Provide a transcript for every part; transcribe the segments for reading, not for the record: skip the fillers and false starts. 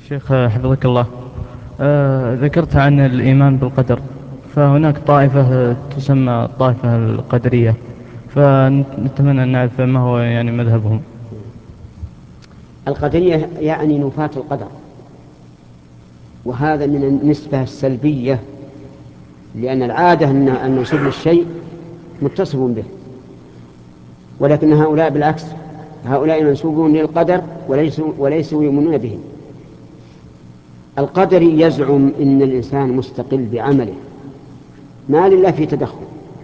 شيخ حفظك الله. ذكرت عن الإيمان بالقدر، فهناك طائفة تسمى الطائفة القدرية، فنتمنى أن نعرف ما هو يعني مذهبهم. القدرية يعني نفاة القدر، وهذا من النسبة السلبية، لأن العادة أن المنسوب للشيء متصف به، ولكن هؤلاء بالعكس، هؤلاء منسوبون للقدر وليسوا يؤمنون به. القدري يزعم إن الإنسان مستقل بعمله، ما لله في تدخل،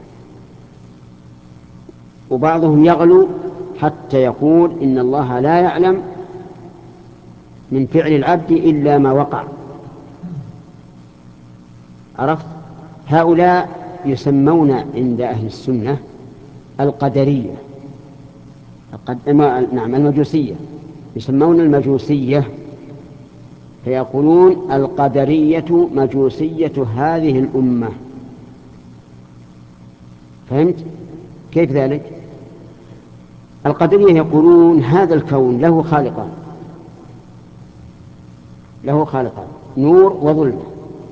وبعضهم يغلو حتى يقول إن الله لا يعلم من فعل العبد إلا ما وقع. عرفت؟ هؤلاء يسمون عند أهل السنة القدرية، نعم المجوسية، يسمون المجوسية، فيقولون القدرية مجوسية هذه الأمة. فهمت كيف ذلك؟ القدرية يقولون هذا الكون له خالقان، نور وظلمة،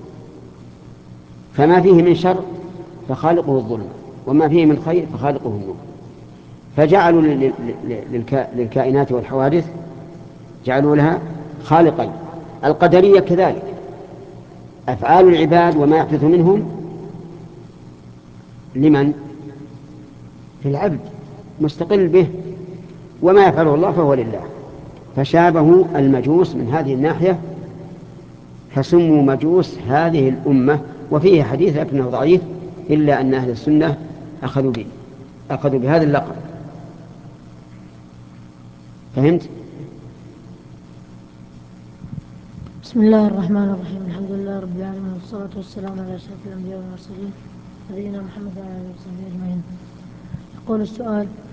فما فيه من شر فخالقه الظلمة، وما فيه من خير فخالقه النور. فجعلوا للكائنات والحوادث جعلوا لها خالقين. القدرية كذلك، أفعال العباد وما يحدث منهم لمن؟ للعبد، مستقل به، وما يفعله الله فهو لله. فشابهوا المجوس من هذه الناحية، فسموا مجوس هذه الأمة. وفيه حديث لكنه ضعيف، إلا أن أهل السنة أخذوا بهذا اللقب. فهمت؟ بسم الله الرحمن الرحيم. الحمد لله رب العالمين، والصلاة والسلام على أشرف الأنبياء والمرسلين نبينا محمد وعلى آله وصحبه أجمعين. يقول السؤال: